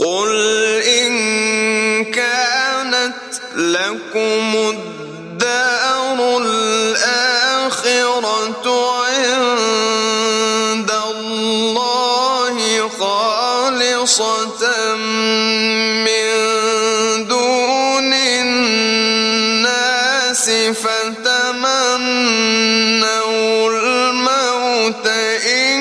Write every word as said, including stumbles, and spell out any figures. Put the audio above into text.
قل إن كانت لكم الدار الآخرة عند الله خالصة من دون الناس فتمنوا الموت إن